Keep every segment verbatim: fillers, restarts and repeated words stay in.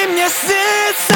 и мне снится.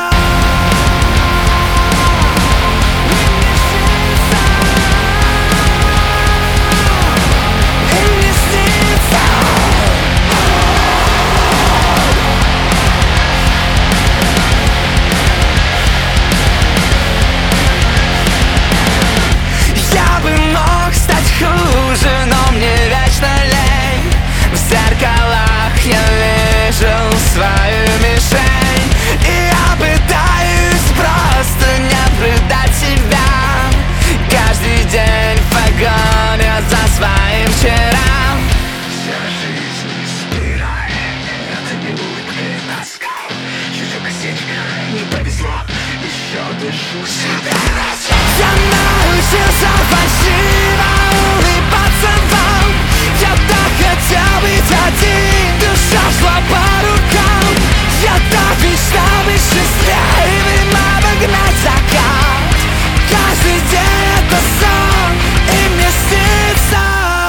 Но мне вечно лень. В зеркалах я вижу свою мишень, и я пытаюсь просто не предать себя. Каждый день в погоне за своим вчерам. Вся жизнь спираль, это не улыбка и тоска. Чужой косичка, не повезло, еще дышу себя. Я научился фальшиво улыбаться вам. Я так хотел быть один, душа шла по рукам. Я так мечтал быть счастливым, обогнать закат. Каждый день это сон, и мне снится.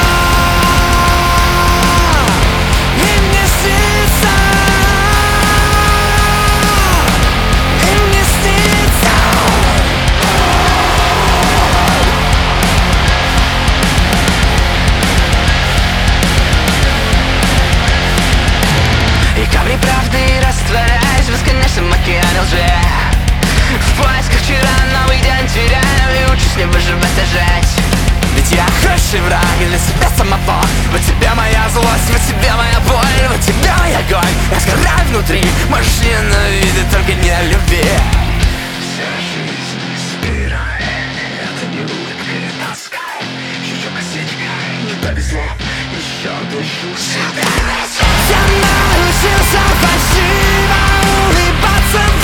И мне снится. И мне снится. И капли правды растворяясь в бесконечном океане лжи. В поисках вчера новый день теряю, и учусь не выживать, а жить. Ведь я хороший враг для себя самого. Вот тебе моя злость, вот тебе моя боль, вот тебе мой огонь. Я сгораю внутри, можешь ненавидеть, только не люби. Вся жизнь спираль, это не улыбка и тоска. Чужой косичка, не повезло, еще дышу себя. Я научился фальшиво улыбаться.